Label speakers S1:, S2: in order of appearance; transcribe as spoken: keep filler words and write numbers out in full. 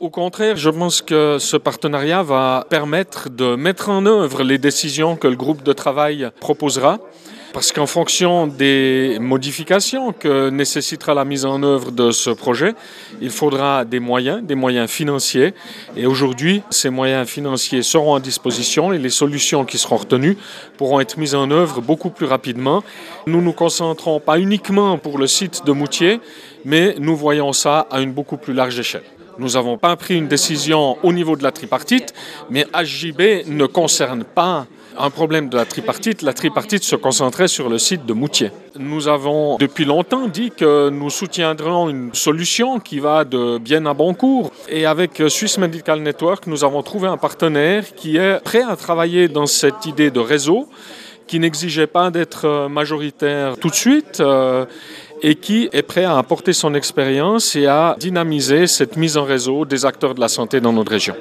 S1: Au contraire, je pense que ce partenariat va permettre de mettre en œuvre les décisions que le groupe de travail proposera. Parce qu'en fonction des modifications que nécessitera la mise en œuvre de ce projet, il faudra des moyens, des moyens financiers. Et aujourd'hui, ces moyens financiers seront à disposition et les solutions qui seront retenues pourront être mises en œuvre beaucoup plus rapidement. Nous nous concentrons pas uniquement pour le site de Moutier, mais nous voyons ça à une beaucoup plus large échelle. Nous n'avons pas pris une décision au niveau de la tripartite, mais H J B ne concerne pas un problème de la tripartite. La tripartite se concentrait sur le site de Moutier. Nous avons depuis longtemps dit que nous soutiendrons une solution qui va de bien à bon cours. Et avec Swiss Medical Network, nous avons trouvé un partenaire qui est prêt à travailler dans cette idée de réseau, qui n'exigeait pas d'être majoritaire tout de suite euh, et qui est prêt à apporter son expérience et à dynamiser cette mise en réseau des acteurs de la santé dans notre région.